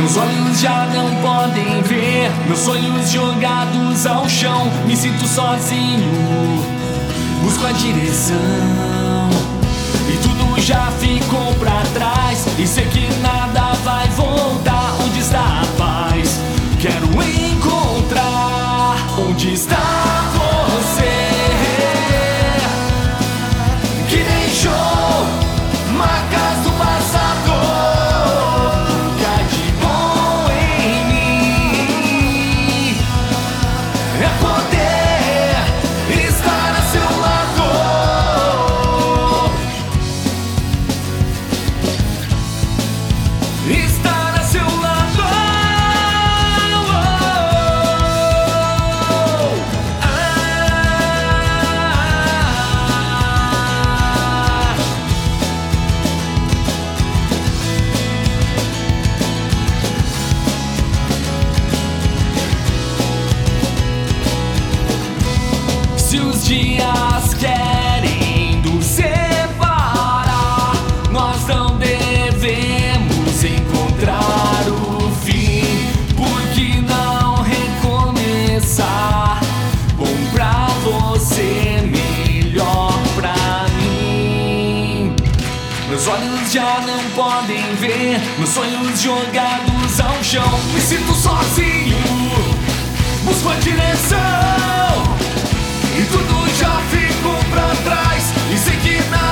Meus olhos já não podem ver meus sonhos jogados ao chão. Me sinto sozinho, busco a direção e tudo já ficou pra trás. E sei que nada vai voltar. Onde está a paz? Quero encontrar. Onde está você que deixou marcas do passado? O que há de bom em mim é poder estar a seu lado. Estar a seu lado. Se os dias querem nos separar, nós não devemos encontrar o fim. Por que não recomeçar? Bom pra você, melhor pra mim. Meus olhos já não podem ver meus sonhos jogados ao chão. Me sinto sozinho, busco a direção e tudo já ficou pra trás. E sei que nada